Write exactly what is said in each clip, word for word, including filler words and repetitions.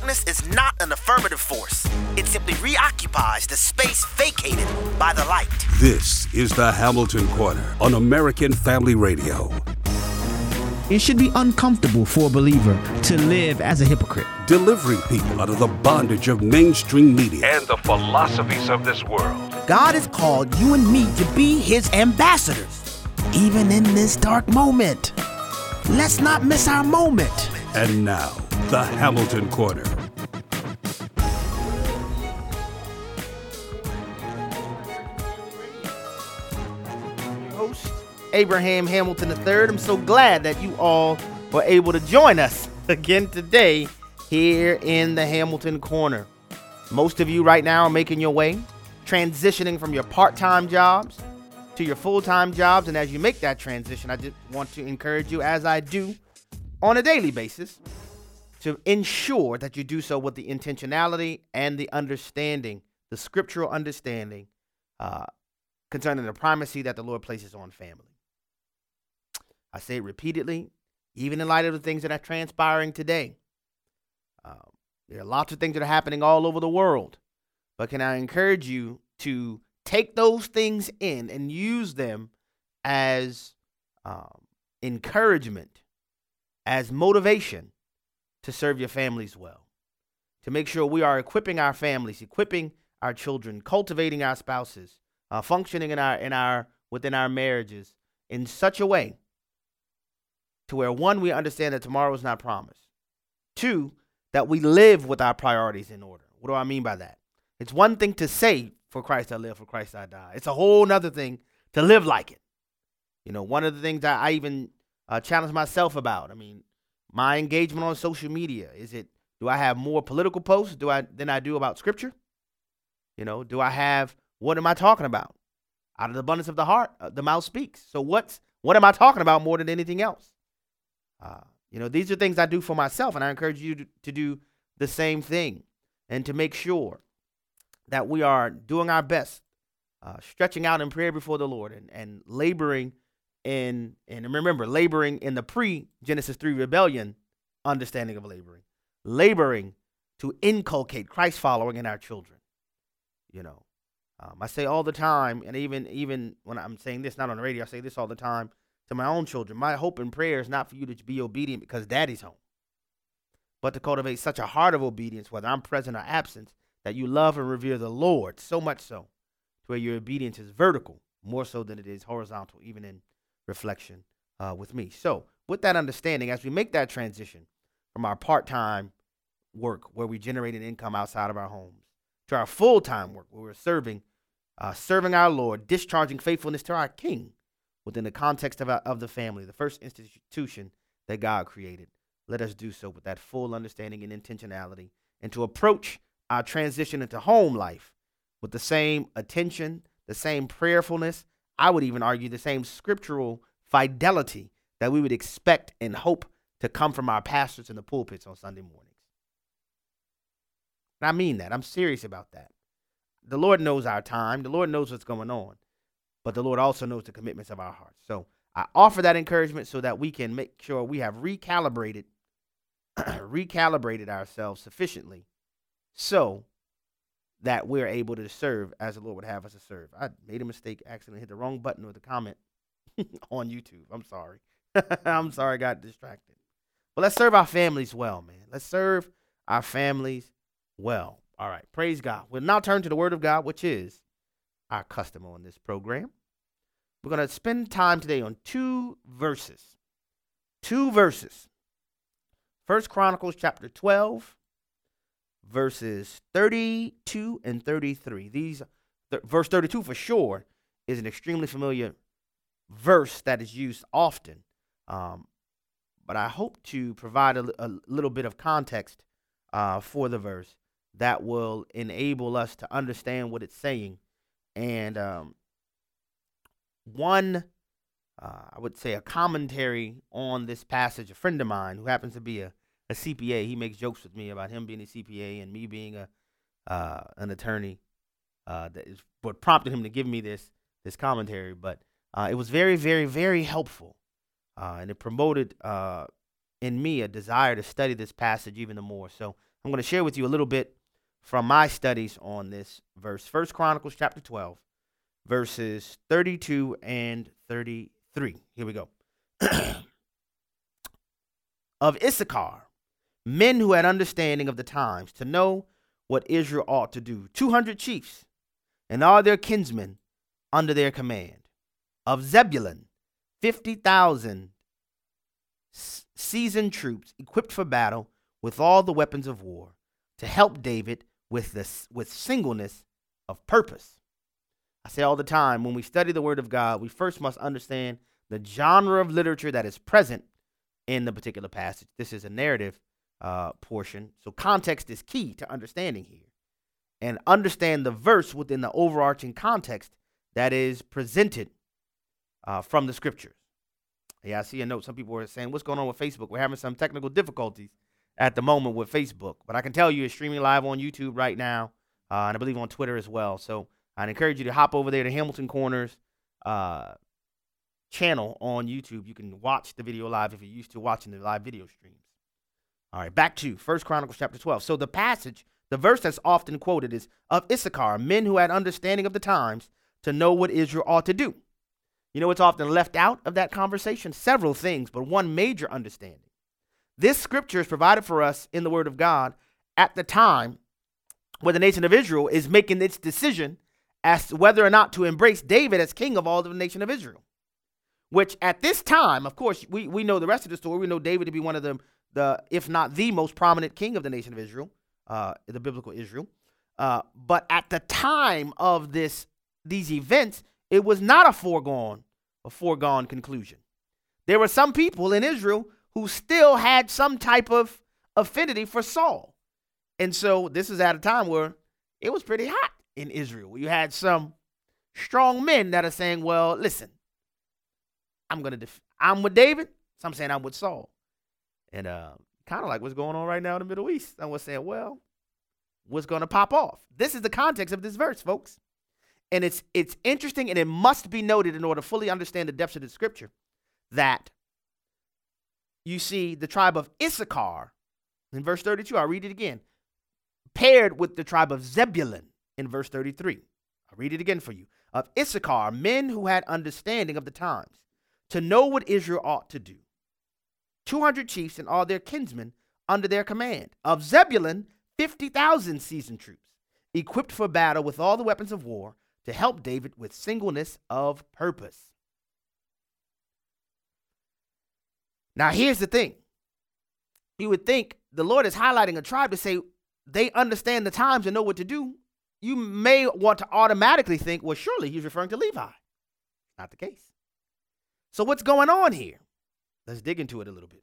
darkness is not an affirmative force. It simply reoccupies the space vacated by the light. This is the Hamilton Corner on American Family Radio. It should be uncomfortable for a believer to live as a hypocrite. Delivering people out of the bondage of mainstream media and the philosophies of this world. God has called you and me to be his ambassadors, even in this dark moment. Let's not miss our moment. And now, the Hamilton Corner. Host Abraham Hamilton the third. I'm so glad that you all were able to join us again today here in the Hamilton Corner. Most of you right now are making your way, transitioning from your part-time jobs to your full-time jobs. And as you make that transition, I just want to encourage you, as I do on a daily basis, to ensure that you do so with the intentionality and the understanding, the scriptural understanding uh, concerning the primacy that the Lord places on family. I say it repeatedly, even in light of the things that are transpiring today. Um, there are lots of things that are happening all over the world, but can I encourage you to take those things in and use them as um, encouragement, as motivation to serve your families well, to make sure we are equipping our families, equipping our children, cultivating our spouses, uh, functioning in our in our within our marriages in such a way to where, one, we understand that tomorrow is not promised. Two, that we live with our priorities in order. What do I mean by that? It's one thing to say, for Christ I live, for Christ I die. It's a whole nother thing to live like it. You know, one of the things that I even uh, challenge myself about, I mean, my engagement on social media, is it, do I have more political posts do I than I do about scripture? You know, do I have, what am I talking about? Out of the abundance of the heart, uh, the mouth speaks. So what's, what am I talking about more than anything else? Uh, you know, these are things I do for myself, and I encourage you to, to do the same thing and to make sure that we are doing our best, uh, stretching out in prayer before the Lord and, and laboring in, and remember, laboring in the pre-Genesis three rebellion understanding of laboring, laboring to inculcate Christ following in our children. You know, um, I say all the time, and even, even when I'm saying this, not on the radio, I say this all the time to my own children. My hope and prayer is not for you to be obedient because daddy's home, but to cultivate such a heart of obedience, whether I'm present or absent, that you love and revere the Lord so much so to where your obedience is vertical more so than it is horizontal, even in reflection uh, with me. So with that understanding, as we make that transition from our part-time work where we generate an income outside of our homes to our full-time work where we're serving, uh, serving our Lord, discharging faithfulness to our King within the context of, our, of the family, the first institution that God created, let us do so with that full understanding and intentionality, and to approach our transition into home life with the same attention, the same prayerfulness, I would even argue the same scriptural fidelity that we would expect and hope to come from our pastors in the pulpits on Sunday mornings. And I mean that. I'm serious about that. The Lord knows our time. The Lord knows what's going on. But the Lord also knows the commitments of our hearts. So I offer that encouragement so that we can make sure we have recalibrated, recalibrated ourselves sufficiently so that we're able to serve as the Lord would have us to serve. I made a mistake, accidentally hit the wrong button with the comment on YouTube. I'm sorry. I'm sorry I got distracted. But let's serve our families well, man. Let's serve our families well. All right. Praise God. We'll now turn to the Word of God, which is our custom on this program. We're going to spend time today on two verses. Two verses. First Chronicles chapter twelve, verses thirty-two and thirty-three. These, th- verse thirty-two for sure is an extremely familiar verse that is used often. Um, but I hope to provide a, a little bit of context uh, for the verse that will enable us to understand what it's saying. And um, one, uh, I would say a commentary on this passage, a friend of mine who happens to be a, a C P A, he makes jokes with me about him being a C P A and me being a uh, an attorney. Uh, that is what prompted him to give me this this commentary. But uh, it was very, very, very helpful. Uh, and it promoted uh, in me a desire to study this passage even the more. So I'm going to share with you a little bit from my studies on this verse. First Chronicles chapter twelve, verses thirty-two and thirty-three. Here we go. Of Issachar, men who had understanding of the times, to know what Israel ought to do. two hundred chiefs, and all their kinsmen under their command. Of Zebulun, fifty thousand seasoned troops equipped for battle with all the weapons of war, to help David with this with singleness of purpose. I say all the time, when we study the word of God, we first must understand the genre of literature that is present in the particular passage. This is a narrative uh, portion, so context is key to understanding here. And understand the verse within the overarching context that is presented uh, from the scriptures. Yeah, I see a note. Some people were saying, what's going on with Facebook? We're having some technical difficulties at the moment with Facebook. But I can tell you it's streaming live on YouTube right now, uh, and I believe on Twitter as well. So I'd encourage you to hop over there to Hamilton Corners uh, channel on YouTube. You can watch the video live if you're used to watching the live video streams. All right, back to First Chronicles chapter twelve. So the passage, the verse that's often quoted is, of Issachar, men who had understanding of the times, to know what Israel ought to do. You know what's often left out of that conversation? Several things, but one major understanding. This scripture is provided for us in the word of God at the time where the nation of Israel is making its decision as to whether or not to embrace David as king of all of the nation of Israel. Which at this time, of course, we, we know the rest of the story. We know David to be one of the, the if not the most prominent king of the nation of Israel, uh, the biblical Israel. Uh, but at the time of this these events, it was not a foregone, a foregone conclusion. There were some people in Israel who still had some type of affinity for Saul. And so this is at a time where it was pretty hot in Israel. You had some strong men that are saying, well, listen, I'm going to, def- I'm with David. Some saying I'm with Saul. And uh, kind of like what's going on right now in the Middle East. I was saying, well, what's going to pop off? This is the context of this verse, folks. And it's it's interesting, and it must be noted in order to fully understand the depths of the scripture, that you see the tribe of Issachar in verse thirty-two. I'll read it again. Paired with the tribe of Zebulun in verse thirty-three. I'll read it again for you. Of Issachar, men who had understanding of the times, to know what Israel ought to do. two hundred chiefs and all their kinsmen under their command. Of Zebulun, fifty thousand seasoned troops, equipped for battle with all the weapons of war, to help David with singleness of purpose. Now, here's the thing. You would think the Lord is highlighting a tribe to say they understand the times and know what to do. You may want to automatically think, well, surely he's referring to Levi. Not the case. So what's going on here? Let's dig into it a little bit.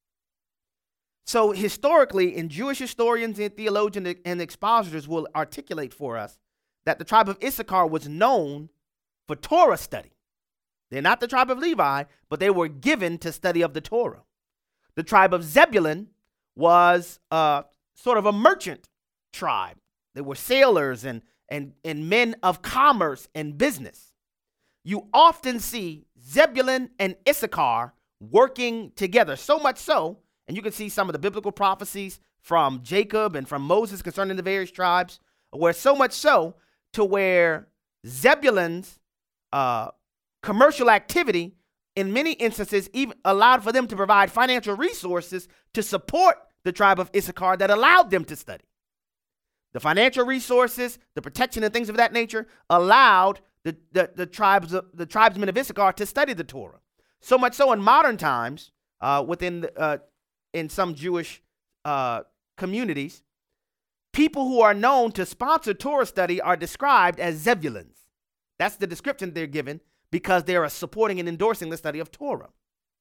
So historically, and Jewish historians and theologians and expositors will articulate for us that the tribe of Issachar was known for Torah study. They're not the tribe of Levi, but they were given to study of the Torah. The tribe of Zebulun was uh, sort of a merchant tribe. They were sailors and, and, and men of commerce and business. You often see Zebulun and Issachar working together, so much so, and you can see some of the biblical prophecies from Jacob and from Moses concerning the various tribes, where so much so to where Zebulun's uh, commercial activity in many instances even allowed for them to provide financial resources to support the tribe of Issachar that allowed them to study. The financial resources, the protection and things of that nature allowed the, the, the, tribes of, the tribesmen of Issachar to study the Torah. So much so in modern times, uh, within the, uh, in some Jewish uh, communities, people who are known to sponsor Torah study are described as Zebulons. That's the description they're given because they are supporting and endorsing the study of Torah.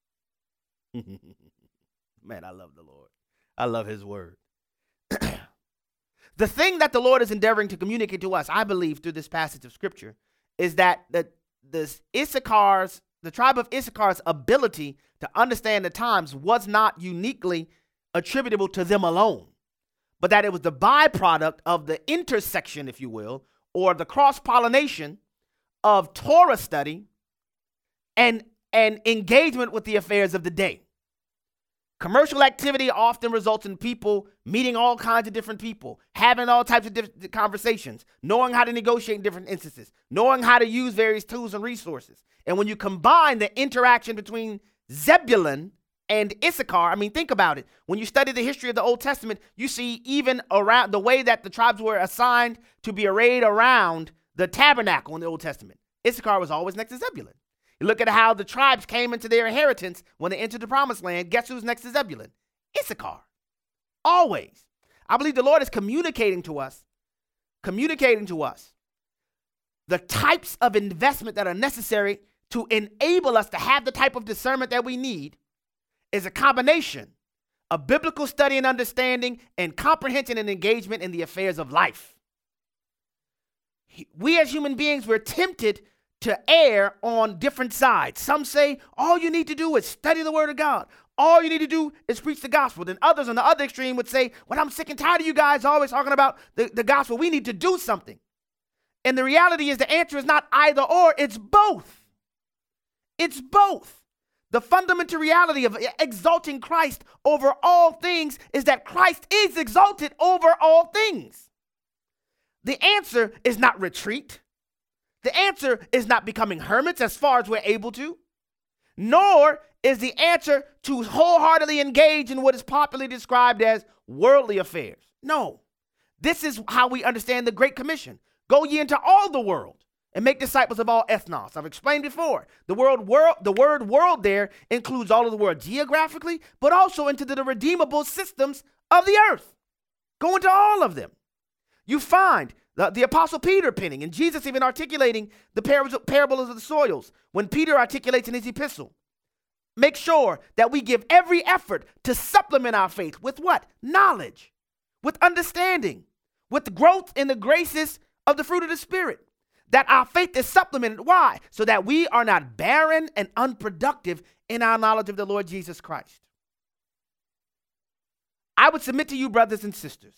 Man, I love the Lord. I love his word. The thing that the Lord is endeavoring to communicate to us, I believe, through this passage of scripture, is that the, the Issachar's, the tribe of Issachar's ability to understand the times was not uniquely attributable to them alone, but that it was the byproduct of the intersection, if you will, or the cross-pollination of Torah study and, and engagement with the affairs of the day. Commercial activity often results in people meeting all kinds of different people, having all types of different conversations, knowing how to negotiate in different instances, knowing how to use various tools and resources. And when you combine the interaction between Zebulun and Issachar, I mean, think about it. When you study the history of the Old Testament, you see even around the way that the tribes were assigned to be arrayed around the tabernacle in the Old Testament. Issachar was always next to Zebulun. You look at how the tribes came into their inheritance when they entered the promised land. Guess who's next to Zebulun? Issachar. Always. I believe the Lord is communicating to us, communicating to us the types of investment that are necessary to enable us to have the type of discernment that we need is a combination of biblical study and understanding and comprehension and engagement in the affairs of life. We as human beings, we're tempted to err on different sides. Some say all you need to do is study the word of God. All you need to do is preach the gospel. Then others on the other extreme would say, well, I'm sick and tired of you guys always talking about the, the gospel. We need to do something. And the reality is the answer is not either or, it's both. It's both. The fundamental reality of exalting Christ over all things is that Christ is exalted over all things. The answer is not retreat. The answer is not becoming hermits as far as we're able to, nor is the answer to wholeheartedly engage in what is popularly described as worldly affairs. No, this is how we understand the Great Commission. Go ye into all the world and make disciples of all ethnos. I've explained before, the word world, the word world there includes all of the world geographically, but also into the redeemable systems of the earth. Go into all of them. You find the, the Apostle Peter penning, and Jesus even articulating the parables, parables of the soils when Peter articulates in his epistle. Make sure that we give every effort to supplement our faith with what? Knowledge, with understanding, with growth in the graces of the fruit of the Spirit. That our faith is supplemented. Why? So that we are not barren and unproductive in our knowledge of the Lord Jesus Christ. I would submit to you, brothers and sisters,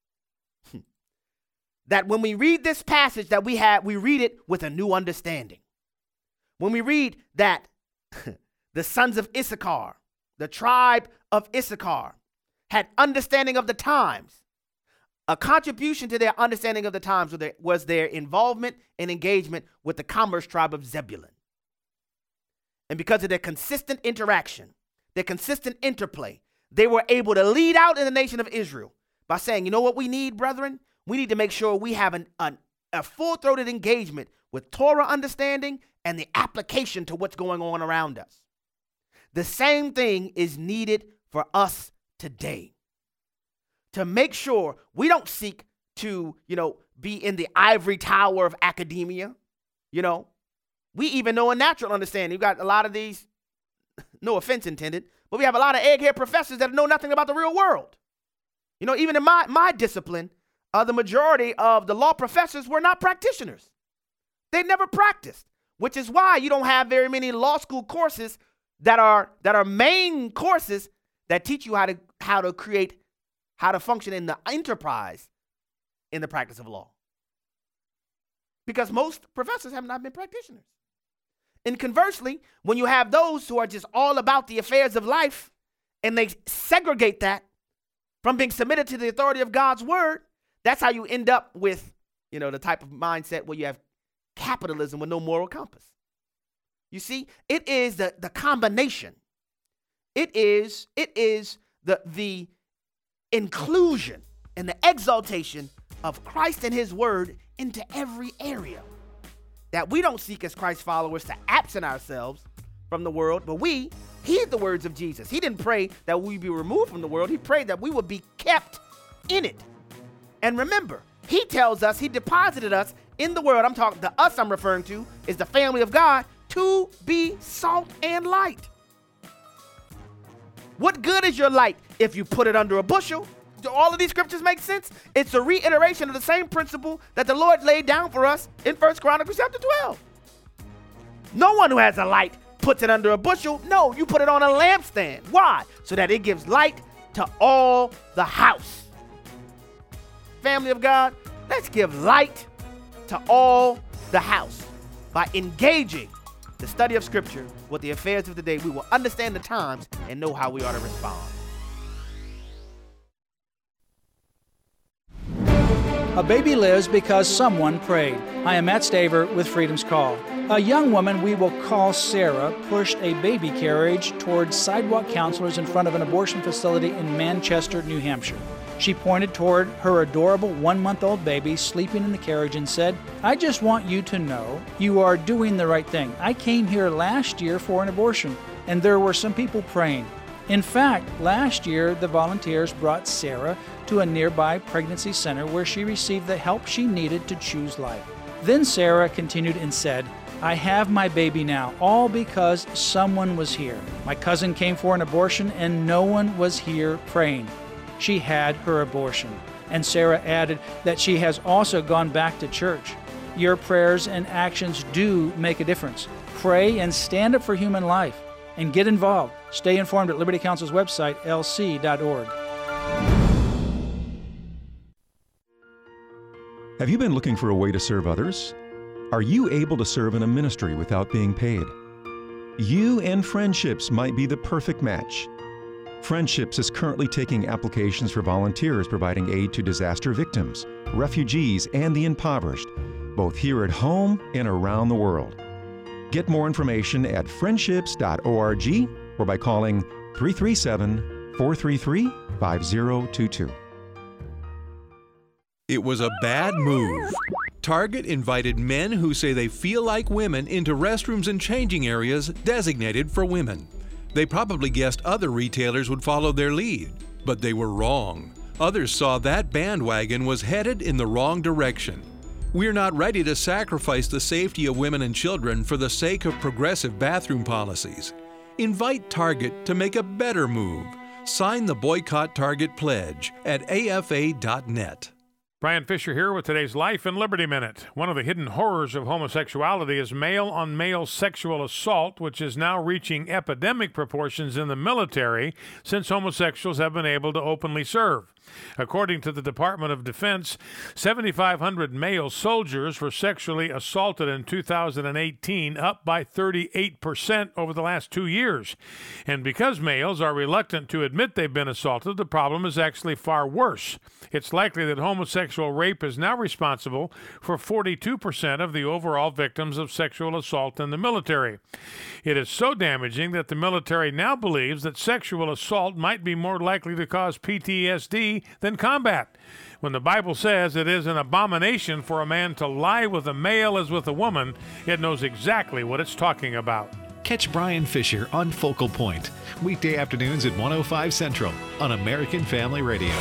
that when we read this passage that we have, we read it with a new understanding. When we read that the sons of Issachar, the tribe of Issachar, had understanding of the times, a contribution to their understanding of the times was their, was their involvement and engagement with the commerce tribe of Zebulun. And because of their consistent interaction, their consistent interplay, they were able to lead out in the nation of Israel by saying, you know what we need, brethren? We need to make sure we have an, an, a full-throated engagement with Torah understanding and the application to what's going on around us. The same thing is needed for us today. To make sure we don't seek to, you know, be in the ivory tower of academia. You know, we even know a natural understanding. You've got a lot of these, no offense intended, but we have a lot of egghead professors that know nothing about the real world. You know, even in my, my discipline, Uh, the majority of the law professors were not practitioners. They never practiced, which is why you don't have very many law school courses that are that are main courses that teach you how to how to create, how to function in the enterprise in the practice of law. Because most professors have not been practitioners. And conversely, when you have those who are just all about the affairs of life and they segregate that from being submitted to the authority of God's word, that's how you end up with, you know, the type of mindset where you have capitalism with no moral compass. You see, it is the, the combination. It is, it is the, the inclusion and the exaltation of Christ and his word into every area. That we don't seek as Christ followers to absent ourselves from the world, but we heed the words of Jesus. He didn't pray that we be removed from the world. He prayed that we would be kept in it. And remember, he tells us, he deposited us in the world. I'm talking, the us I'm referring to is the family of God, to be salt and light. What good is your light if you put it under a bushel? Do all of these scriptures make sense? It's a reiteration of the same principle that the Lord laid down for us in First Chronicles chapter twelve. No one who has a light puts it under a bushel. No, you put it on a lampstand. Why? So that it gives light to all the house. Family of God, let's give light to all the house. By engaging the study of Scripture with the affairs of the day, we will understand the times and know how we ought to respond. A baby lives because someone prayed. I am Matt Staver with Freedom's Call. A young woman we will call Sarah pushed a baby carriage towards sidewalk counselors in front of an abortion facility in Manchester, New Hampshire. She pointed toward her adorable one-month-old baby sleeping in the carriage and said, "I just want you to know you are doing the right thing. I came here last year for an abortion, and there were some people praying." In fact, last year, the volunteers brought Sarah to a nearby pregnancy center where she received the help she needed to choose life. Then Sarah continued and said, "I have my baby now, all because someone was here. My cousin came for an abortion and no one was here praying. She had her abortion." And Sarah added that she has also gone back to church. Your prayers and actions do make a difference. Pray and stand up for human life. And get involved. Stay informed at Liberty Counsel's website, L C dot org. Have you been looking for a way to serve others? Are you able to serve in a ministry without being paid? You and Friendships might be the perfect match. Friendships is currently taking applications for volunteers providing aid to disaster victims, refugees, and the impoverished, both here at home and around the world. Get more information at friendships dot org or by calling three three seven, four three three, five zero two two. It was a bad move. Target invited men who say they feel like women into restrooms and changing areas designated for women. They probably guessed other retailers would follow their lead, but they were wrong. Others saw that bandwagon was headed in the wrong direction. We're not ready to sacrifice the safety of women and children for the sake of progressive bathroom policies. Invite Target to make a better move. Sign the Boycott Target Pledge at A F A dot net. Brian Fisher here with today's Life and Liberty Minute. One of the hidden horrors of homosexuality is male-on-male sexual assault, which is now reaching epidemic proportions in the military since homosexuals have been able to openly serve. According to the Department of Defense, seven thousand five hundred male soldiers were sexually assaulted in two thousand eighteen, up by thirty-eight percent over the last two years. And because males are reluctant to admit they've been assaulted, the problem is actually far worse. It's likely that homosexual rape is now responsible for forty-two percent of the overall victims of sexual assault in the military. It is so damaging that the military now believes that sexual assault might be more likely to cause P T S D than combat. When the Bible says it is an abomination for a man to lie with a male as with a woman, it knows exactly what it's talking about. Catch Brian Fisher on Focal Point, weekday afternoons at one oh five Central on American Family Radio.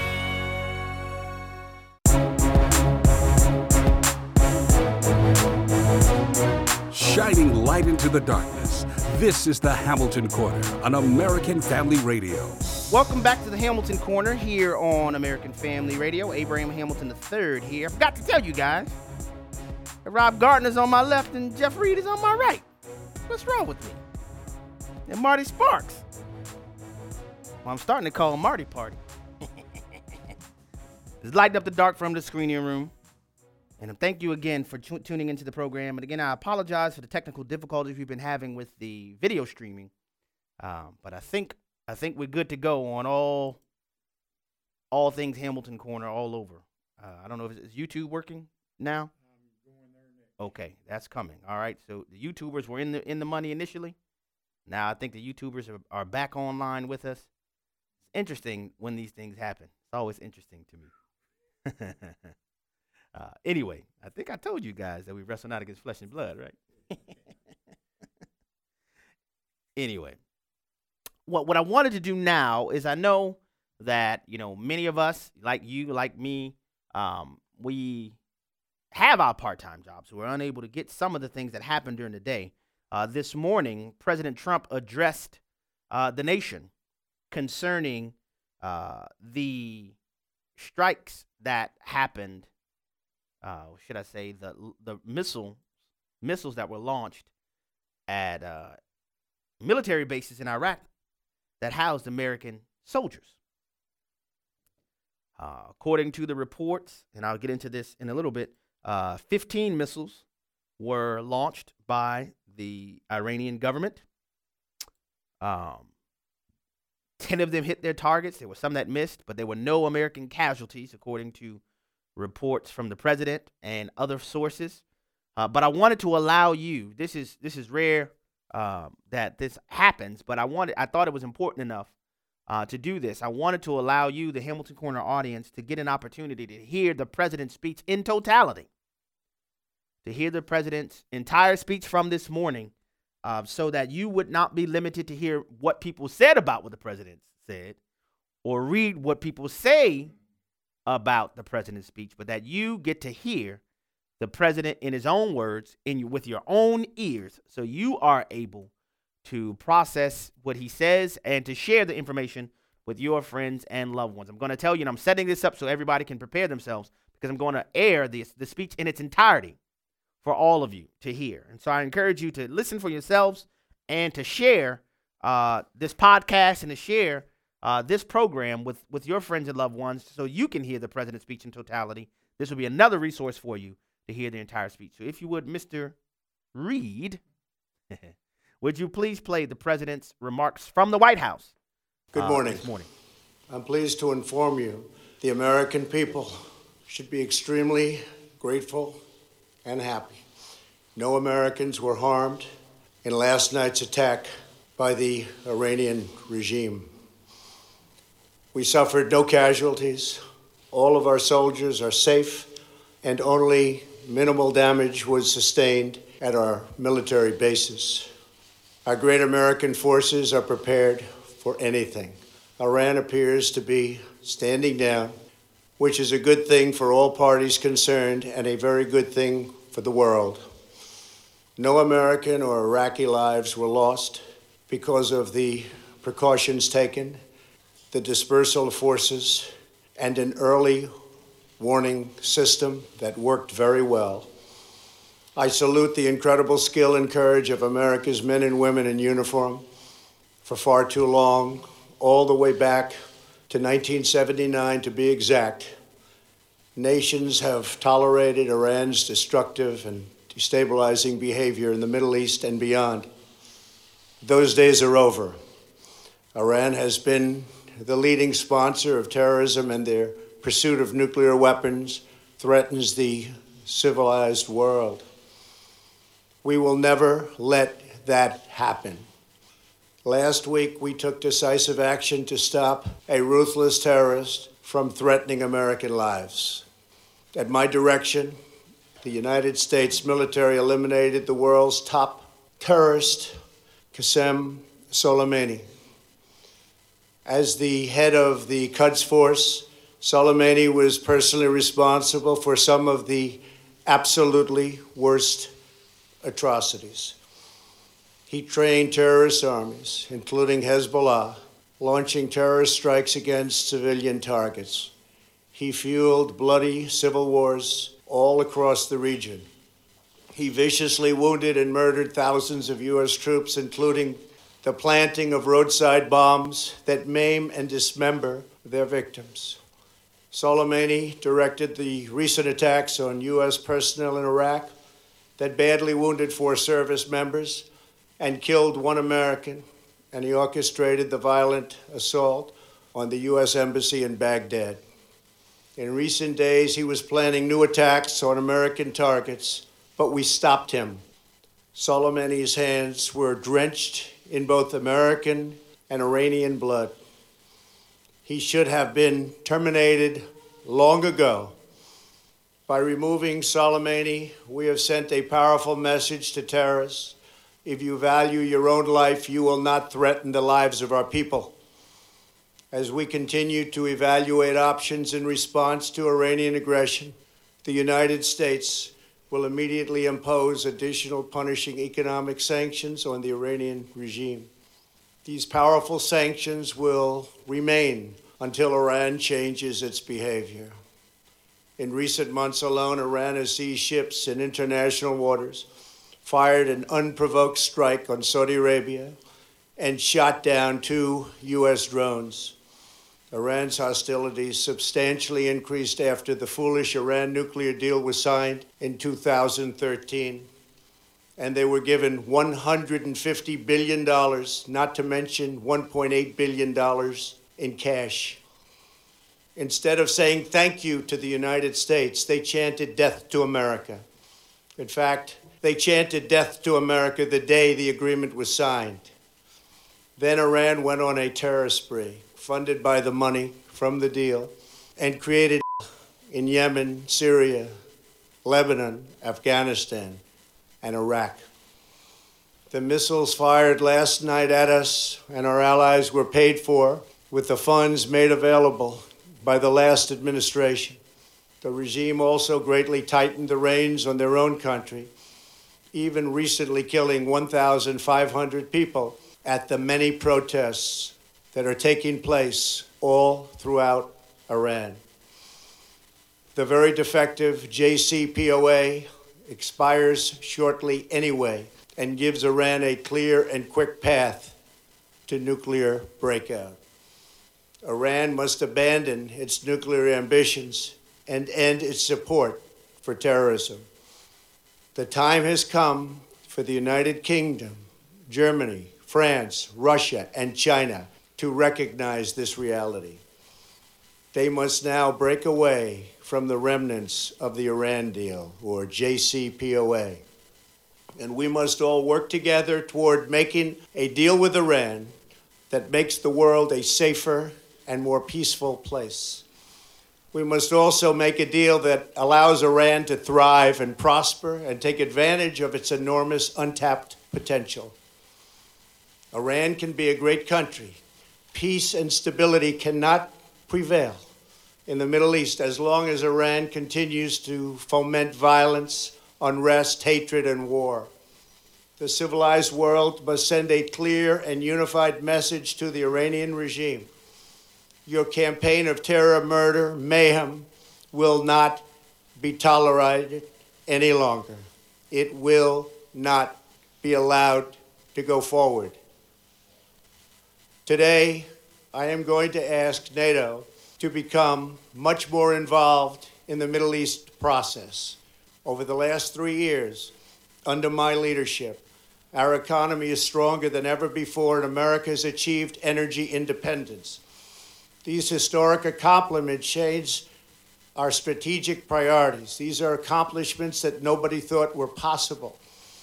Shining light into the darkness. This is the Hamilton Corner on American Family Radio. Welcome back to the Hamilton Corner here on American Family Radio. Abraham Hamilton the third here. I forgot to tell you guys that Rob Gardner's on my left and Jeff Reed is on my right. What's wrong with me? And Marty Sparks. Well, I'm starting to call him Marty Party. It's lighting up the dark from the screening room. And thank you again for t- tuning into the program. And again, I apologize for the technical difficulties we've been having with the video streaming. Um, but I think I think we're good to go on all all things Hamilton Corner all over. Uh, I don't know if it's, is YouTube working now. Okay, that's coming. All right. So the YouTubers were in the in the money initially. Now I think the YouTubers are, are back online with us. It's interesting when these things happen. It's always interesting to me. Uh, anyway, I think I told you guys that we wrestle not against flesh and blood, right? Anyway, what what I wanted to do now is I know that, you know, many of us, like you, like me, um, we have our part-time jobs. We're unable to get some of the things that happen during the day. Uh, this morning, President Trump addressed uh, the nation concerning uh, the strikes that happened. Uh, should I say the the missile missiles that were launched at uh, military bases in Iraq that housed American soldiers. Uh, according to the reports, and I'll get into this in a little bit, uh, fifteen missiles were launched by the Iranian government. Um, ten of them hit their targets. There were some that missed, but there were no American casualties, according to reports from the president and other sources. Uh, but I wanted to allow you, this is this is rare uh, that this happens, but I wanted I thought it was important enough uh, to do this. I wanted to allow you, the Hamilton Corner audience, to get an opportunity to hear the president's speech in totality, to hear the president's entire speech from this morning, uh, so that you would not be limited to hear what people said about what the president said or read what people say about the president's speech, but that you get to hear the president in his own words, in with your own ears, so you are able to process what he says and to share the information with your friends and loved ones. I'm going to tell you, and I'm setting this up so everybody can prepare themselves, because I'm going to air this, the speech in its entirety for all of you to hear. And so I encourage you to listen for yourselves and to share uh, this podcast and to share uh, this program with, with your friends and loved ones so you can hear the president's speech in totality. This will be another resource for you to hear the entire speech. So if you would, Mister Reed, would you please play the president's remarks from the White House? Good uh, morning. This morning. I'm pleased to inform you the American people should be extremely grateful and happy. No Americans were harmed in last night's attack by the Iranian regime. We suffered no casualties. All of our soldiers are safe, and only minimal damage was sustained at our military bases. Our great American forces are prepared for anything. Iran appears to be standing down, which is a good thing for all parties concerned and a very good thing for the world. No American or Iraqi lives were lost because of the precautions taken, the dispersal of forces, and an early warning system that worked very well. I salute the incredible skill and courage of America's men and women in uniform. For far too long, all the way back to nineteen seventy-nine to be exact, nations have tolerated Iran's destructive and destabilizing behavior in the Middle East and beyond. Those days are over. Iran has been the leading sponsor of terrorism, and their pursuit of nuclear weapons threatens the civilized world. We will never let that happen. Last week, we took decisive action to stop a ruthless terrorist from threatening American lives. At my direction, the United States military eliminated the world's top terrorist, Qasem Soleimani. As the head of the Quds Force, Soleimani was personally responsible for some of the absolutely worst atrocities. He trained terrorist armies, including Hezbollah, launching terrorist strikes against civilian targets. He fueled bloody civil wars all across the region. He viciously wounded and murdered thousands of U S troops, including the planting of roadside bombs that maim and dismember their victims. Soleimani directed the recent attacks on U S personnel in Iraq that badly wounded four service members and killed one American, and he orchestrated the violent assault on the U S Embassy in Baghdad. In recent days, he was planning new attacks on American targets, but we stopped him. Soleimani's hands were drenched in both American and Iranian blood. He should have been terminated long ago. By removing Soleimani, we have sent a powerful message to terrorists. If you value your own life, you will not threaten the lives of our people. As we continue to evaluate options in response to Iranian aggression, the United States will immediately impose additional punishing economic sanctions on the Iranian regime. These powerful sanctions will remain until Iran changes its behavior. In recent months alone, Iran has seized ships in international waters, fired an unprovoked strike on Saudi Arabia, and shot down two U S drones. Iran's hostilities substantially increased after the foolish Iran nuclear deal was signed in two thousand thirteen, and they were given one hundred fifty billion dollars, not to mention one point eight billion dollars in cash. Instead of saying thank you to the United States, they chanted death to America. In fact, they chanted death to America the day the agreement was signed. Then Iran went on a terror spree, funded by the money from the deal, and created in Yemen, Syria, Lebanon, Afghanistan, and Iraq. The missiles fired last night at us and our allies were paid for with the funds made available by the last administration. The regime also greatly tightened the reins on their own country, even recently killing one thousand five hundred people at the many protests that are taking place all throughout Iran. The very defective J C P O A expires shortly anyway and gives Iran a clear and quick path to nuclear breakout. Iran must abandon its nuclear ambitions and end its support for terrorism. The time has come for the United Kingdom, Germany, France, Russia, and China to recognize this reality. They must now break away from the remnants of the Iran deal, or J C P O A. And we must all work together toward making a deal with Iran that makes the world a safer and more peaceful place. We must also make a deal that allows Iran to thrive and prosper and take advantage of its enormous untapped potential. Iran can be a great country. Peace and stability cannot prevail in the Middle East as long as Iran continues to foment violence, unrest, hatred, and war. The civilized world must send a clear and unified message to the Iranian regime. Your campaign of terror, murder, mayhem will not be tolerated any longer. It will not be allowed to go forward. Today, I am going to ask NATO to become much more involved in the Middle East process. Over the last three years, under my leadership, our economy is stronger than ever before, and America has achieved energy independence. These historic accomplishments change our strategic priorities. These are accomplishments that nobody thought were possible.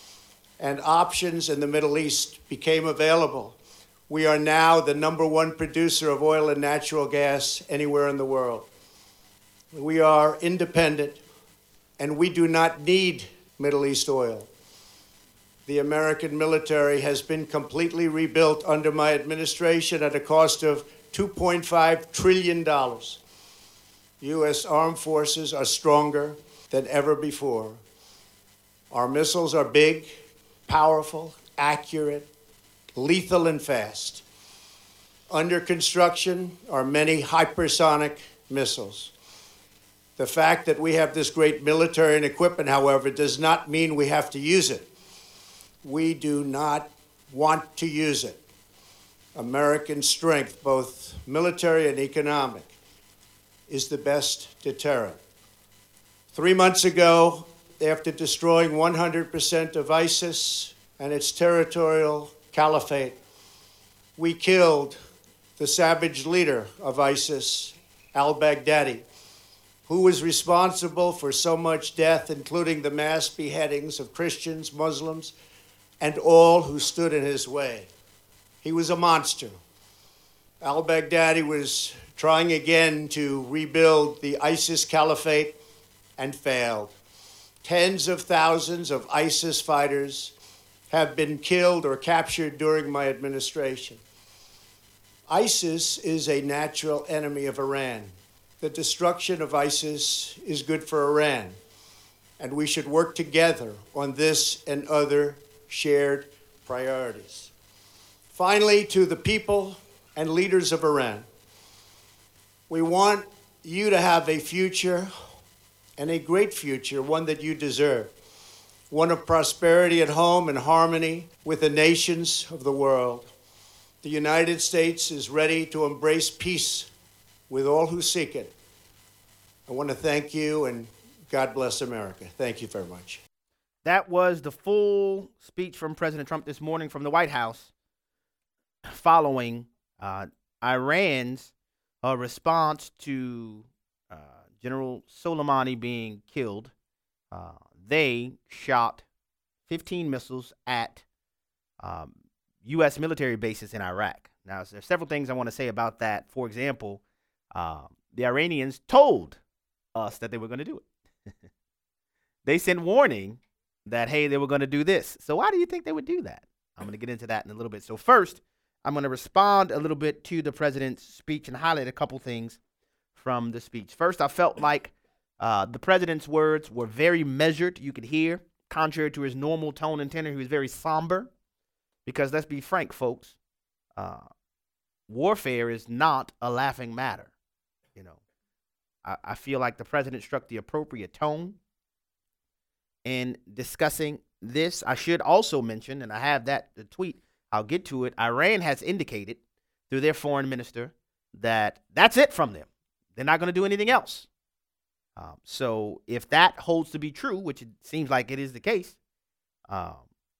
And options in the Middle East became available. We are now the number one producer of oil and natural gas anywhere in the world. We are independent, and we do not need Middle East oil. The American military has been completely rebuilt under my administration at a cost of two point five trillion dollars. U S armed forces are stronger than ever before. Our missiles are big, powerful, accurate, lethal, and fast. Under construction are many hypersonic missiles. The fact that we have this great military and equipment, however, does not mean we have to use it. We do not want to use it. American strength, both military and economic, is the best deterrent. Three months ago, after destroying one hundred percent of ISIS and its territorial caliphate, we killed the savage leader of ISIS, al-Baghdadi, who was responsible for so much death, including the mass beheadings of Christians, Muslims, and all who stood in his way. He was a monster. Al-Baghdadi was trying again to rebuild the ISIS caliphate and failed. Tens of thousands of ISIS fighters have been killed or captured during my administration. ISIS is a natural enemy of Iran. The destruction of ISIS is good for Iran, and we should work together on this and other shared priorities. Finally, to the people and leaders of Iran, we want you to have a future, and a great future, one that you deserve, one of prosperity at home and harmony with the nations of the world. The United States is ready to embrace peace with all who seek it. I want to thank you, and God bless America. Thank you very much. That was the full speech from President Trump this morning from the White House following uh, Iran's a response to uh, General Soleimani being killed. Uh, they shot fifteen missiles at um, U S military bases in Iraq. Now, there's several things I want to say about that. For example, uh, the Iranians told us that they were going to do it. They sent warning that, hey, they were going to do this. So why do you think they would do that? I'm going to get into that in a little bit. So first, I'm going to respond a little bit to the president's speech and highlight a couple things from the speech. First, I felt like uh, the president's words were very measured. You could hear, contrary to his normal tone and tenor, he was very somber. Because let's be frank, folks, uh, warfare is not a laughing matter. You know, I, I feel like the president struck the appropriate tone in discussing this. I should also mention, and I have that the tweet, I'll get to it. Iran has indicated through their foreign minister that that's it from them. They're not going to do anything else. Um, so if that holds to be true, which it seems like it is the case, um,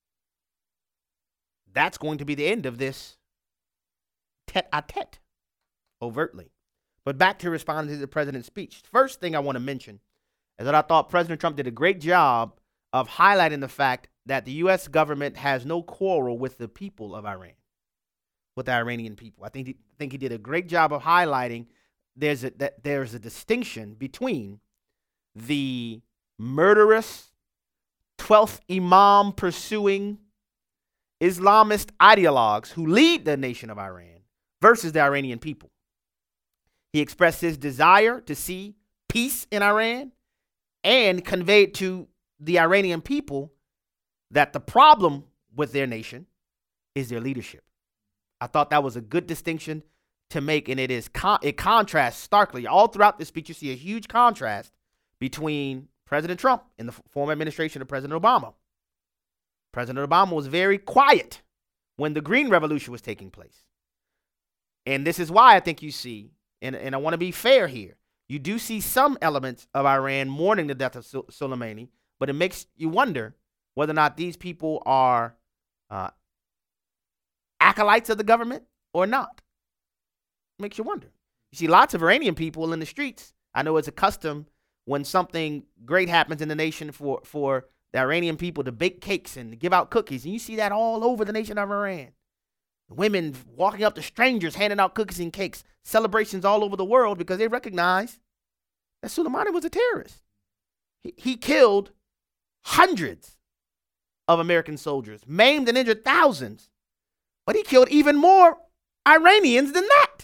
that's going to be the end of this tete-a-tete, overtly. But back to responding to the president's speech. First thing I want to mention is that I thought President Trump did a great job of highlighting the fact that the U S government has no quarrel with the people of Iran, with the Iranian people. I think he, I think he did a great job of highlighting there's a, that there's a distinction between the murderous, twelfth Imam pursuing Islamist ideologues who lead the nation of Iran versus the Iranian people. He expressed his desire to see peace in Iran and conveyed to the Iranian people that the problem with their nation is their leadership. I thought that was a good distinction to make, and it is con- it contrasts starkly. All throughout this speech, you see a huge contrast between President Trump and the former administration of President Obama. President Obama was very quiet when the Green Revolution was taking place. And this is why I think you see, and, and I want to be fair here, you do see some elements of Iran mourning the death of Soleimani, but it makes you wonder whether or not these people are uh, acolytes of the government or not. It makes you wonder. You see lots of Iranian people in the streets. I know it's a custom when something great happens in the nation for, for the Iranian people to bake cakes and to give out cookies. And you see that all over the nation of Iran. Women walking up to strangers, handing out cookies and cakes. Celebrations all over the world because they recognize that Soleimani was a terrorist. He, he killed hundreds of American soldiers, maimed and injured thousands. But he killed even more Iranians than that.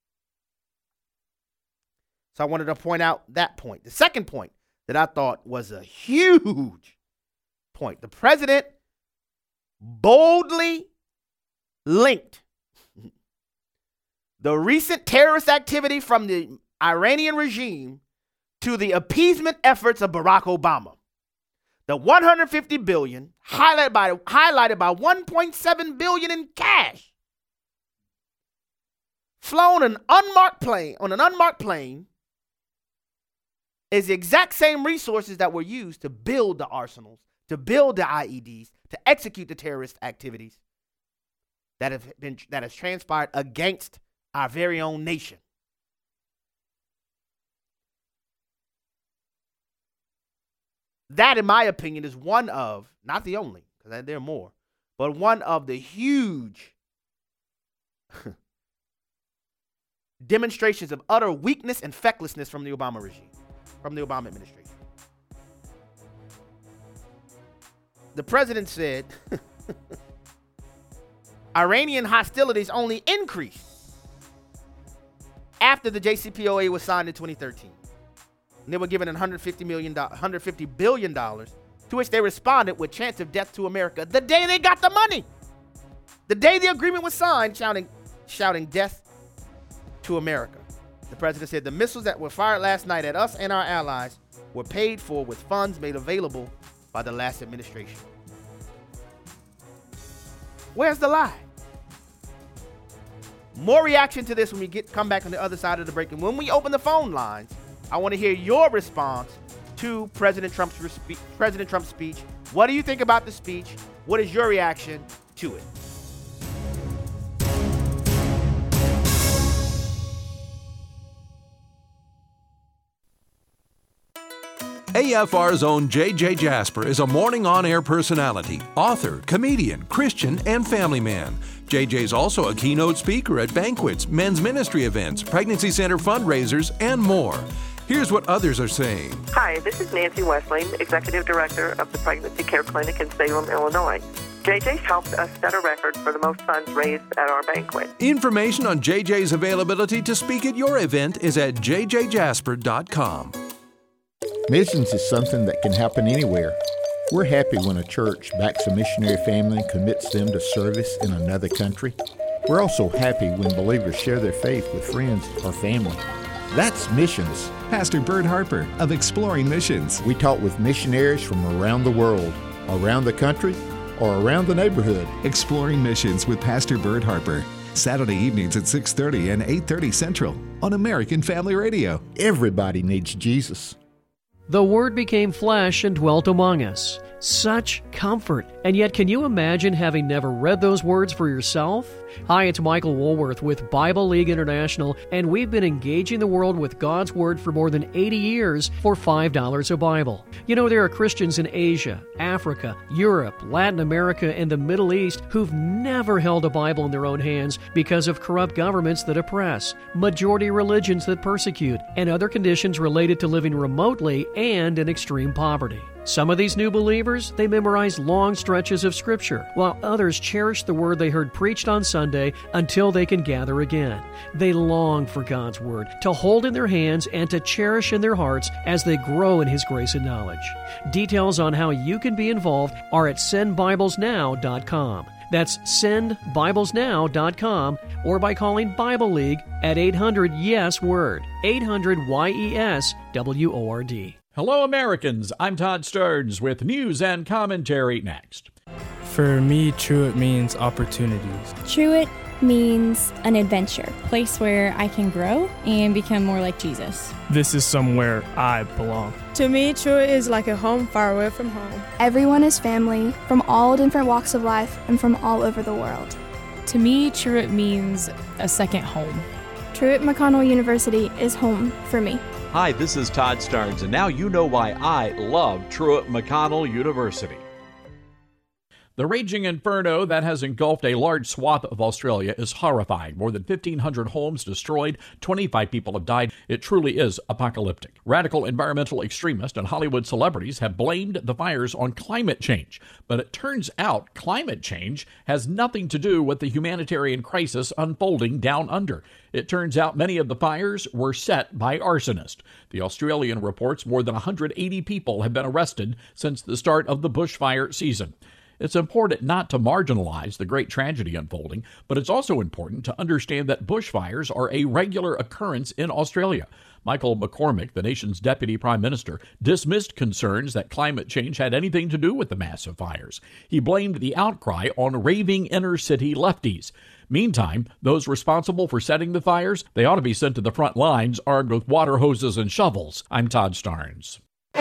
So I wanted to point out that point. The second point that I thought was a huge point. The president boldly linked the recent terrorist activity from the Iranian regime to the appeasement efforts of Barack Obama. The one hundred fifty billion dollars highlighted by highlighted by one point seven billion dollars in cash flown an unmarked plane on an unmarked plane is the exact same resources that were used to build the arsenals, to build the I E Ds, to execute the terrorist activities that have been that has transpired against our very own nation. That, in my opinion, is one of, not the only, because there are more, but one of the huge demonstrations of utter weakness and fecklessness from the Obama regime, from the Obama administration. The president said Iranian hostilities only increased after the J C P O A was signed in twenty thirteen. And they were given one hundred fifty million dollars, one hundred fifty billion dollars, to which they responded with chants of death to America the day they got the money. The day the agreement was signed, shouting, shouting death to America. The president said the missiles that were fired last night at us and our allies were paid for with funds made available by the last administration. Where's the lie? More reaction to this when we get come back on the other side of the break. And when we open the phone lines, I want to hear your response to President Trump's respe- President Trump's speech. What do you think about the speech? What is your reaction to it? . A F R's own J J Jasper is a morning on-air personality, author, comedian, Christian, and family man. J J's also a keynote speaker at banquets, men's ministry events, pregnancy center fundraisers, and more. Here's what others are saying. Hi, this is Nancy Westling, Executive Director of the Pregnancy Care Clinic in Salem, Illinois. J J's helped us set a record for the most funds raised at our banquet. Information on J J's availability to speak at your event is at j j jasper dot com. Missions is something that can happen anywhere. We're happy when a church backs a missionary family and commits them to service in another country. We're also happy when believers share their faith with friends or family. That's missions. Pastor Bert Harper of Exploring Missions. We talk with missionaries from around the world, around the country, or around the neighborhood. Exploring Missions with Pastor Bert Harper. Saturday evenings at six thirty and eight thirty Central on American Family Radio. Everybody needs Jesus. The Word became flesh and dwelt among us. Such comfort. And yet, can you imagine having never read those words for yourself? Hi, it's Michael Woolworth with Bible League International, and we've been engaging the world with God's Word for more than eighty years for five dollars a Bible. You know, there are Christians in Asia, Africa, Europe, Latin America, and the Middle East who've never held a Bible in their own hands because of corrupt governments that oppress, majority religions that persecute, and other conditions related to living remotely and in extreme poverty. Some of these new believers, they memorize long stretches of Scripture, while others cherish the Word they heard preached on Sunday until they can gather again. They long for God's Word to hold in their hands and to cherish in their hearts as they grow in His grace and knowledge. Details on how you can be involved are at send bibles now dot com. That's send bibles now dot com, or by calling Bible League at eight hundred yes word, eight hundred Y E S W O R D. Hello, Americans. I'm Todd Stearns with news and commentary next. For me, Truett means opportunities. Truett means an adventure, a place where I can grow and become more like Jesus. This is somewhere I belong. To me, Truett is like a home far away from home. Everyone is family from all different walks of life and from all over the world. To me, Truett means a second home. Truett McConnell University is home for me. Hi, this is Todd Stearns, and now you know why I love Truett McConnell University. The raging inferno that has engulfed a large swath of Australia is horrifying. More than fifteen hundred homes destroyed, twenty-five people have died. It truly is apocalyptic. Radical environmental extremists and Hollywood celebrities have blamed the fires on climate change. But it turns out climate change has nothing to do with the humanitarian crisis unfolding down under. It turns out many of the fires were set by arsonists. The Australian reports more than one hundred eighty people have been arrested since the start of the bushfire season. It's important not to marginalize the great tragedy unfolding, but it's also important to understand that bushfires are a regular occurrence in Australia. Michael McCormick, the nation's deputy prime minister, dismissed concerns that climate change had anything to do with the massive fires. He blamed the outcry on raving inner-city lefties. Meantime, those responsible for setting the fires, they ought to be sent to the front lines armed with water hoses and shovels. I'm Todd Stearns.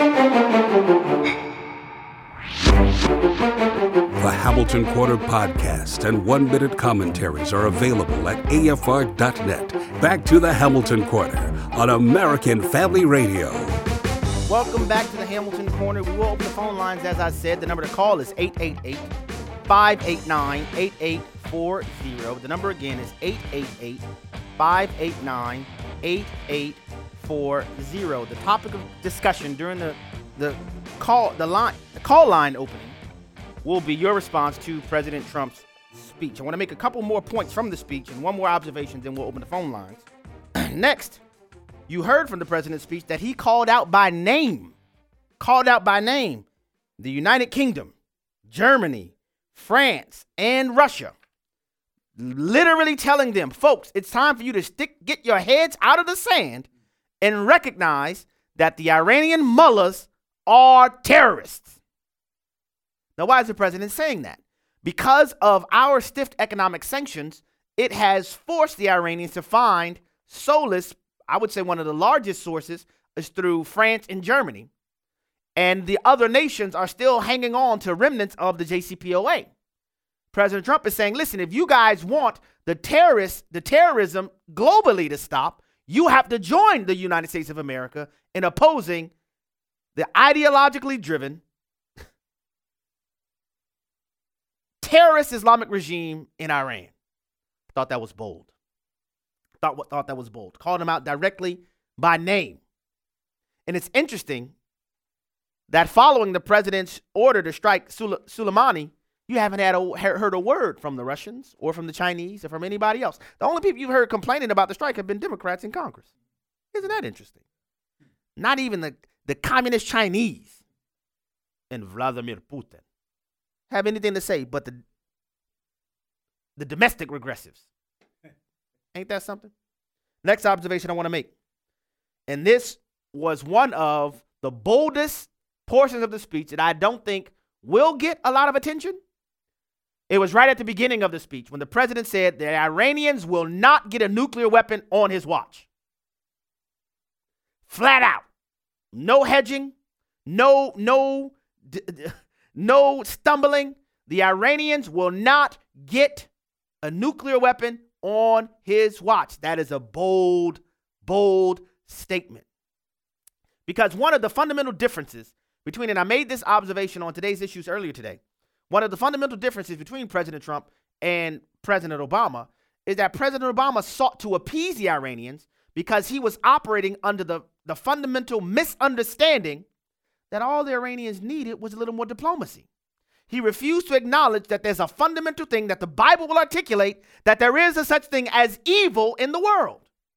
The Hamilton Quarter podcast and one-minute commentaries are available at A F R dot net. Back to the Hamilton Quarter on American Family Radio. Welcome back to the Hamilton Corner. We will open the phone lines, as I said. The number to call is eight eight eight, five eight nine, eight eight four zero. The number again is eight eight eight, five eight nine, eight eight four zero. The topic of discussion during the the call the line the call line opening will be your response to President Trump's speech. I want to make a couple more points from the speech and one more observation, then we'll open the phone lines. Next, you heard from the president's speech that he called out by name, called out by name, the United Kingdom, Germany, France, and Russia, literally telling them, folks, it's time for you to stick, get your heads out of the sand and recognize that the Iranian mullahs are terrorists. Now, why is the president saying that? Because of our stiff economic sanctions, it has forced the Iranians to find solace. I would say one of the largest sources is through France and Germany. And the other nations are still hanging on to remnants of the J C P O A. President Trump is saying, listen, if you guys want the terrorists, the terrorism globally to stop, you have to join the United States of America in opposing the ideologically driven terrorist Islamic regime in Iran. Thought that was bold. Thought, thought that was bold. Called them out directly by name. And it's interesting that following the president's order to strike Sule- Soleimani, you haven't had a, heard a word from the Russians or from the Chinese or from anybody else. The only people you've heard complaining about the strike have been Democrats in Congress. Isn't that interesting? Not even the, the communist Chinese and Vladimir Putin have anything to say but the, the domestic regressives. Ain't that something? Next observation I want to make. And this was one of the boldest portions of the speech that I don't think will get a lot of attention. It was right at the beginning of the speech when the president said the Iranians will not get a nuclear weapon on his watch. Flat out. No hedging. No, no, d- d- no stumbling. The Iranians will not get a nuclear weapon on his watch. That is a bold, bold statement. Because one of the fundamental differences between, and I made this observation on today's issues earlier today, one of the fundamental differences between President Trump and President Obama is that President Obama sought to appease the Iranians because he was operating under the, the fundamental misunderstanding that all the Iranians needed was a little more diplomacy. He refused to acknowledge that there's a fundamental thing that the Bible will articulate, that there is a such thing as evil in the world.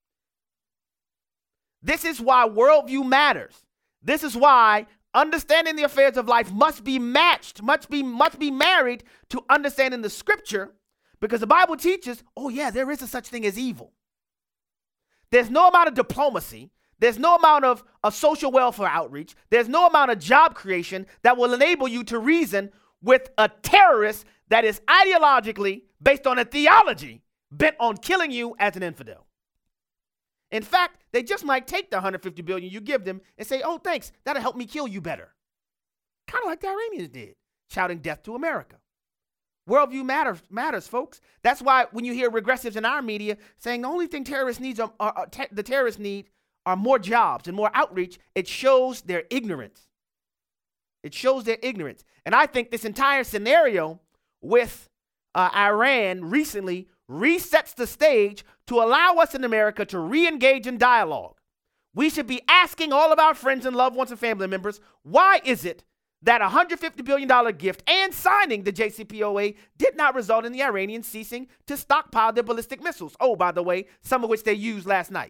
This is why worldview matters. This is why understanding the affairs of life must be matched, must be, must be married to understanding the scripture, because the Bible teaches, oh yeah, there is a such thing as evil. There's no amount of diplomacy. There's no amount of, of social welfare outreach. There's no amount of job creation that will enable you to reason with a terrorist that is ideologically based on a theology bent on killing you as an infidel. In fact, they just might take the one hundred fifty billion dollars you give them and say, oh, thanks, that'll help me kill you better. Kind of like the Iranians did, shouting death to America. Worldview matters, matters, folks. That's why when you hear regressives in our media saying the only thing terrorists needs are, are, are te- the terrorists need are more jobs and more outreach, it shows their ignorance. It shows their ignorance. And I think this entire scenario with uh, Iran recently resets the stage to allow us in America to re-engage in dialogue. We should be asking all of our friends and loved ones and family members, why is it that a one hundred fifty billion dollars gift and signing the J C P O A did not result in the Iranians ceasing to stockpile their ballistic missiles? Oh, by the way, some of which they used last night.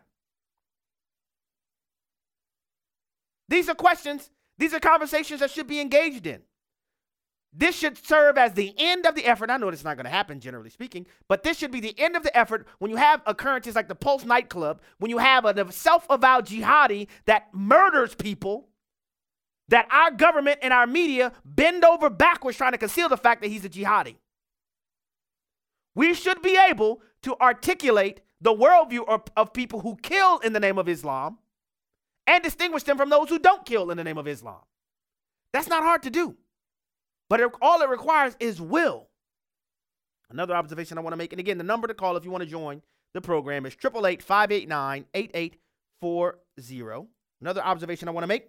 These are questions, these are conversations that should be engaged in. This should serve as the end of the effort. I know it's not going to happen, generally speaking, but this should be the end of the effort when you have occurrences like the Pulse nightclub, when you have a self-avowed jihadi that murders people, that our government and our media bend over backwards trying to conceal the fact that he's a jihadi. We should be able to articulate the worldview of, of people who kill in the name of Islam and distinguish them from those who don't kill in the name of Islam. That's not hard to do. But it, all it requires is will. Another observation I want to make, and again, the number to call if you want to join the program is eight eight eight, five eight nine, eight eight four zero. Another observation I want to make,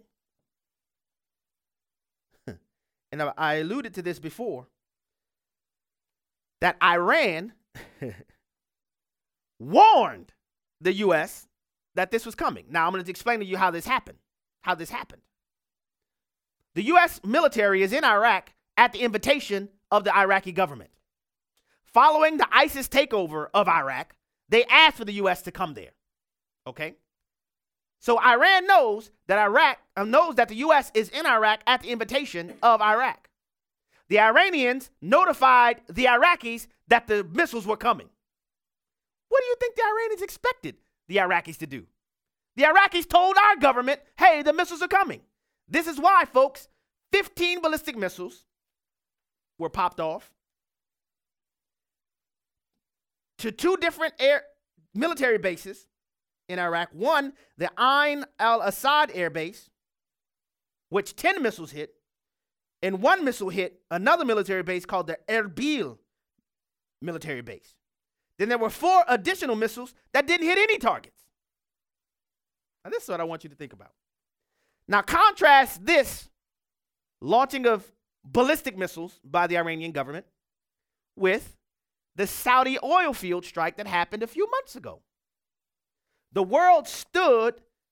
and I alluded to this before, that Iran warned the U S that this was coming. Now, I'm going to explain to you how this happened, how this happened. The U S military is in Iraq at the invitation of the Iraqi government. Following the ISIS takeover of Iraq, they asked for the U S to come there. Okay? So Iran knows that Iraq uh, knows that the U S is in Iraq at the invitation of Iraq. The Iranians notified the Iraqis that the missiles were coming. What do you think the Iranians expected the Iraqis to do? The Iraqis told our government, hey, the missiles are coming. This is why, folks, fifteen ballistic missiles were popped off to two different air military bases in Iraq. One, the Ain al-Assad air base, which ten missiles hit, and one missile hit another military base called the Erbil military base. Then there were four additional missiles that didn't hit any targets. Now, this is what I want you to think about. Now, contrast this launching of ballistic missiles by the Iranian government with the Saudi oil field strike that happened a few months ago. The world stood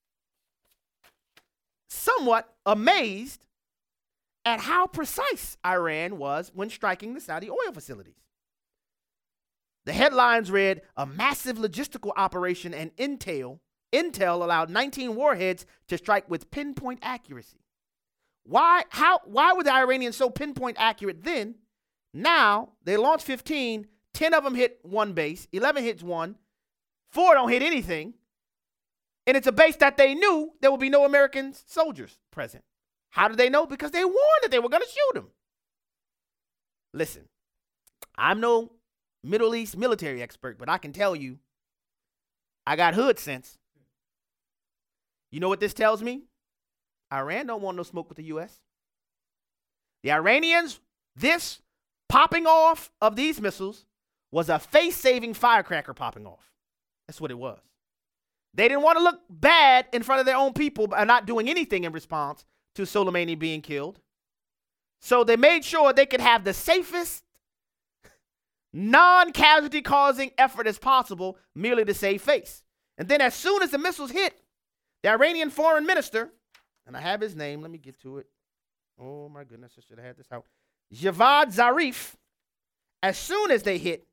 somewhat amazed at how precise Iran was when striking the Saudi oil facilities. The headlines read, a massive logistical operation and intel, intel allowed nineteen warheads to strike with pinpoint accuracy. Why, how, why were the Iranians so pinpoint accurate then? Now, they launched fifteen, ten of them hit one base, eleven hits one, four don't hit anything, and it's a base that they knew there would be no American soldiers present. How did they know? Because they warned that they were going to shoot them. Listen, I'm no Middle East military expert, but I can tell you, I got hood sense. You know what this tells me? Iran don't want no smoke with the U S. The Iranians, this popping off of these missiles was a face-saving firecracker popping off. That's what it was. They didn't want to look bad in front of their own people by not doing anything in response to Soleimani being killed. So they made sure they could have the safest, non-casualty causing effort as possible merely to save face. And then as soon as the missiles hit, the Iranian foreign minister, and I have his name, let me get to it. Oh my goodness, I should have had this out. Javad Zarif, as soon as they hit,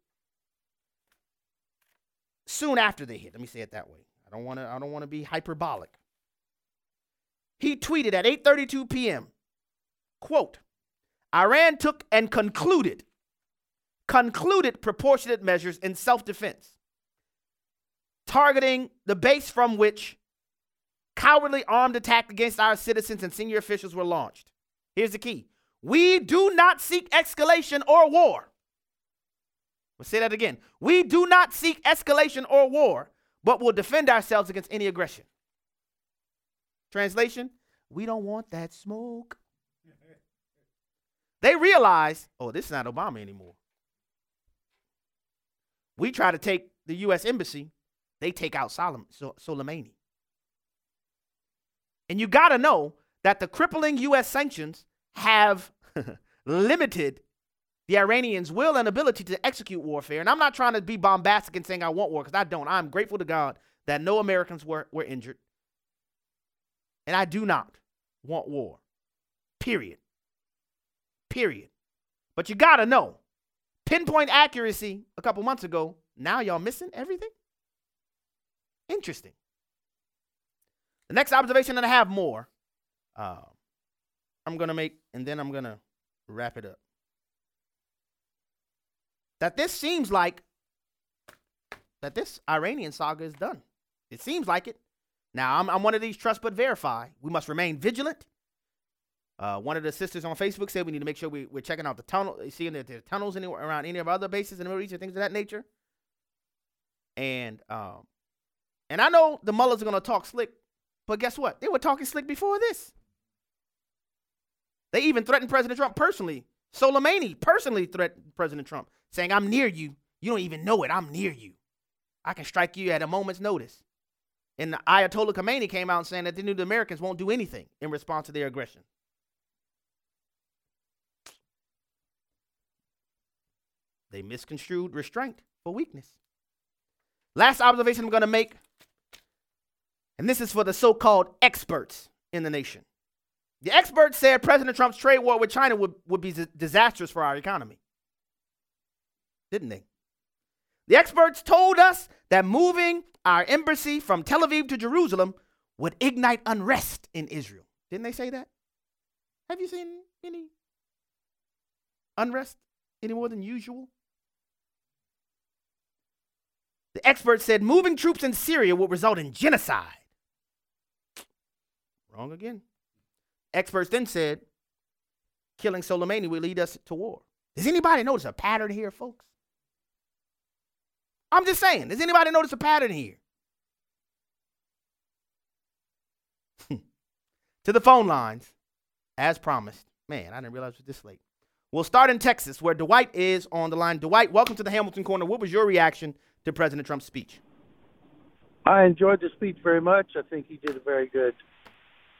soon after they hit, let me say it that way. I don't want to I don't want to be hyperbolic. He tweeted at eight thirty-two p.m., quote, Iran took and concluded, concluded proportionate measures in self-defense, targeting the base from which cowardly armed attack against our citizens and senior officials were launched. Here's the key. We do not seek escalation or war. We'll say that again. We do not seek escalation or war, but will defend ourselves against any aggression. Translation, we don't want that smoke. They realize, oh, this is not Obama anymore. We try to take the U S embassy, they take out Solom- so- Soleimani. And you got to know that the crippling U S sanctions have limited the Iranians' will and ability to execute warfare. And I'm not trying to be bombastic and saying I want war, because I don't. I'm grateful to God that no Americans were, were injured. And I do not want war. Period. Period. But you got to know, pinpoint accuracy a couple months ago, now y'all missing everything? Interesting. The next observation, and I have more, uh, I'm going to make, and then I'm going to wrap it up. That this seems like, that this Iranian saga is done. It seems like it. Now, I'm, I'm one of these trust but verify. We must remain vigilant. Uh, one of the sisters on Facebook said we need to make sure we, we're checking out the tunnel, seeing that there's tunnels anywhere around any of our other bases in the Middle East and things of that nature. And um, and I know the mullahs are going to talk slick, but guess what? They were talking slick before this. They even threatened President Trump personally. Soleimani personally threatened President Trump, saying, I'm near you. You don't even know it. I'm near you. I can strike you at a moment's notice. And the Ayatollah Khomeini came out saying that they knew the Americans won't do anything in response to their aggression. They misconstrued restraint for weakness. Last observation I'm going to make, and this is for the so-called experts in the nation. The experts said President Trump's trade war with China would, would be disastrous for our economy. Didn't they? The experts told us that moving our embassy from Tel Aviv to Jerusalem would ignite unrest in Israel. Didn't they say that? Have you seen any unrest any more than usual? The experts said moving troops in Syria would result in genocide. Wrong again. Experts then said killing Soleimani would lead us to war. Does anybody notice a pattern here, folks? I'm just saying, does anybody notice a pattern here? To the phone lines, as promised. Man, I didn't realize it was this late. We'll start in Texas, where Dwight is on the line. Dwight, welcome to the Hamilton Corner. What was your reaction to President Trump's speech? I enjoyed the speech very much. I think he did a very good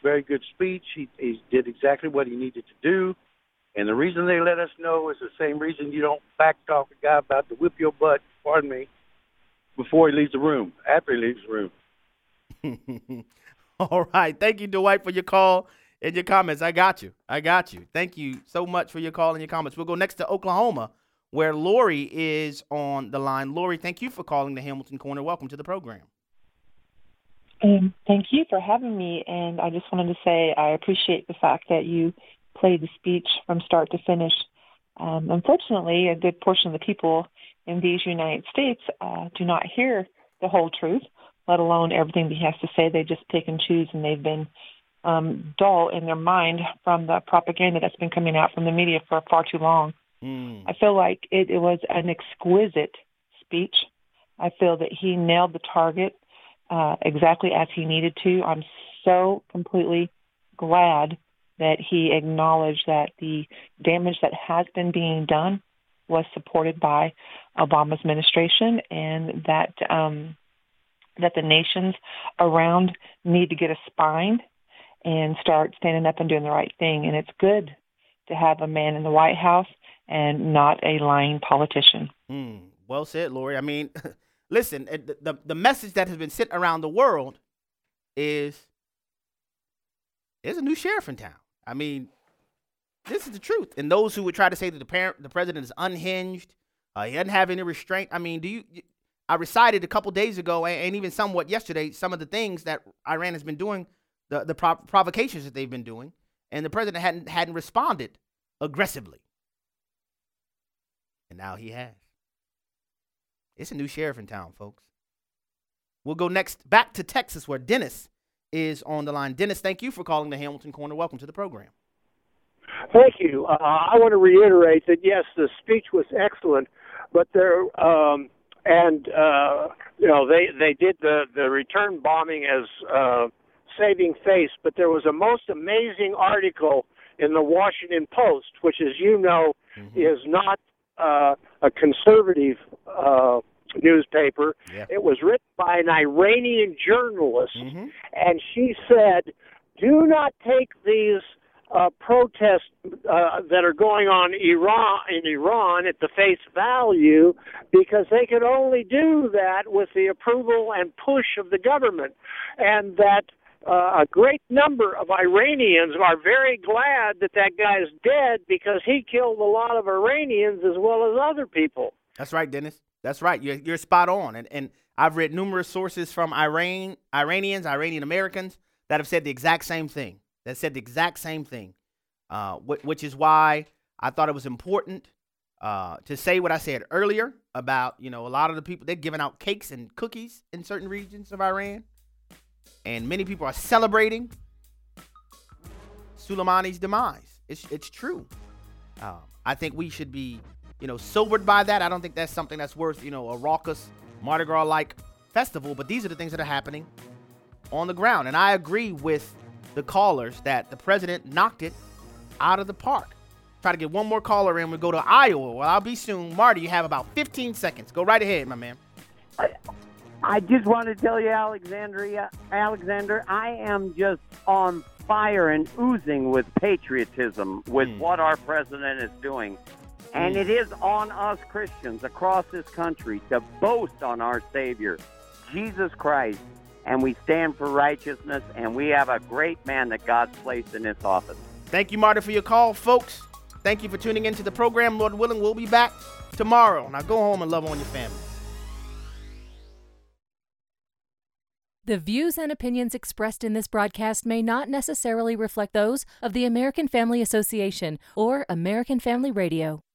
very good speech. He, he did exactly what he needed to do. And the reason they let us know is the same reason you don't back talk a guy about to whip your butt, pardon me, before he leaves the room, after he leaves the room. All right. Thank you, Dwight, for your call and your comments. I got you. I got you. Thank you so much for your call and your comments. We'll go next to Oklahoma, where Lori is on the line. Lori, thank you for calling the Hamilton Corner. Welcome to the program. Um, thank you for having me. And I just wanted to say I appreciate the fact that you played the speech from start to finish. Um, unfortunately, a good portion of the people in these United States uh, do not hear the whole truth, let alone everything he has to say. They just pick and choose, and they've been um, dull in their mind from the propaganda that's been coming out from the media for far too long. Mm. I feel like it, it was an exquisite speech. I feel that he nailed the target uh, exactly as he needed to. I'm so completely glad that he acknowledged that the damage that has been being done was supported by Obama's administration, and that um, that the nations around need to get a spine and start standing up and doing the right thing. And it's good to have a man in the White House and not a lying politician. Mm, well said, Lori. I mean, listen, the, the, the message that has been sent around the world is there's a new sheriff in town. I mean, this is the truth. And those who would try to say that the parent, the president is unhinged, uh, he doesn't have any restraint. I mean, do you? I recited a couple days ago, and, and even somewhat yesterday, some of the things that Iran has been doing, the the prov- provocations that they've been doing, and the president hadn't hadn't responded aggressively, and now he has. It's a new sheriff in town, folks. We'll go next back to Texas, where Dennis is on the line. Dennis, thank you for calling the Hamilton Corner. Welcome to the program. Thank you. Uh, I want to reiterate that, yes, the speech was excellent, but there, um, and, uh, you know, they, they did the, the return bombing as uh, saving face, but there was a most amazing article in the Washington Post, which, as you know, mm-hmm. is not uh, a conservative uh newspaper. Yeah. It was written by an Iranian journalist, mm-hmm. and she said, do not take these uh, protests uh, that are going on Iran in Iran at the face value, because they can only do that with the approval and push of the government, and that uh, a great number of Iranians are very glad that that guy is dead, because he killed a lot of Iranians as well as other people. That's right, Dennis. That's right. You're, you're spot on. And, and I've read numerous sources from Iran, Iranians, Iranian Americans that have said the exact same thing. That said the exact same thing, uh, wh- which is why I thought it was important uh, to say what I said earlier about, you know, a lot of the people, they're giving out cakes and cookies in certain regions of Iran. And many people are celebrating Soleimani's demise. It's, it's true. Uh, I think we should be, you know, sobered by that. I don't think that's something that's worth, you know, a raucous Mardi Gras-like festival. But these are the things that are happening on the ground. And I agree with the callers that the president knocked it out of the park. Try to get one more caller in. We go to Iowa. Well, I'll be soon. Marty, you have about fifteen seconds. Go right ahead, my man. I, I just want to tell you, Alexandria, Alexander, I am just on fire and oozing with patriotism with mm. what our president is doing. And it is on us Christians across this country to boast on our Savior, Jesus Christ, and we stand for righteousness, and we have a great man that God's placed in this office. Thank you, Marty, for your call, folks. Thank you for tuning into the program. Lord willing, we'll be back tomorrow. Now go home and love on your family. The views and opinions expressed in this broadcast may not necessarily reflect those of the American Family Association or American Family Radio.